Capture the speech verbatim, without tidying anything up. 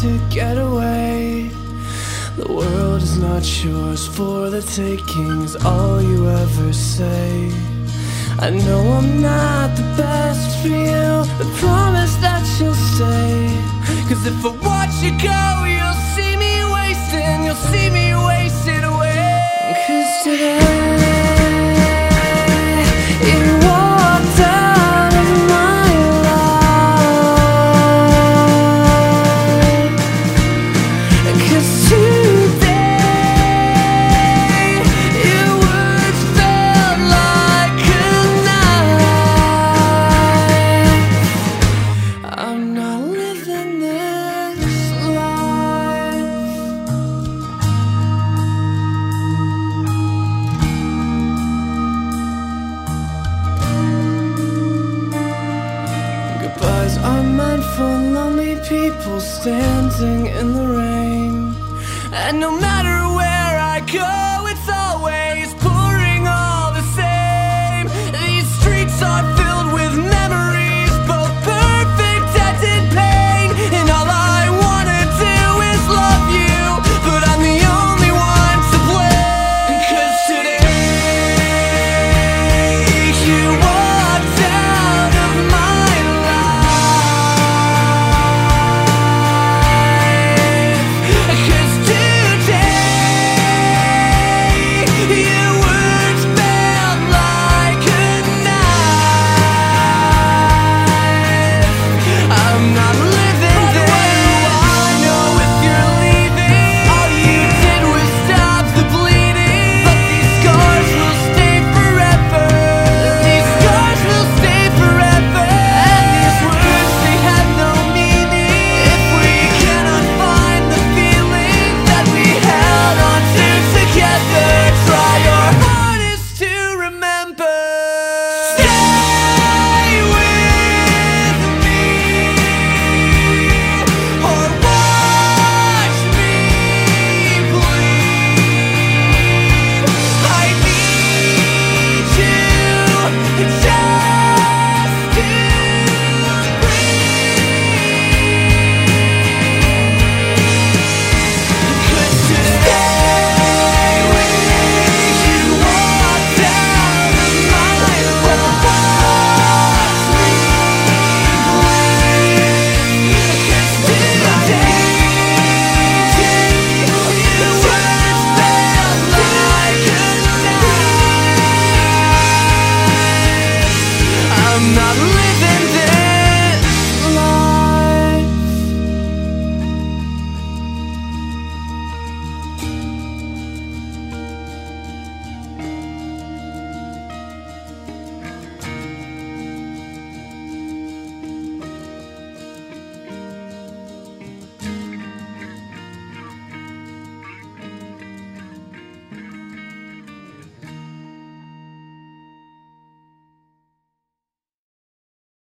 to get away. The world is not yours for the taking is all you ever say. I know I'm not the best for you, but promise that you'll stay. Cause if I watch you go, you'll see me wasting, you'll see me wasted away. Cause today you walked out of my life. Cause today your words felt like a knife. I'm not living this life. Goodbyes are meant for lonely people standing in the rain. And no matter where I go,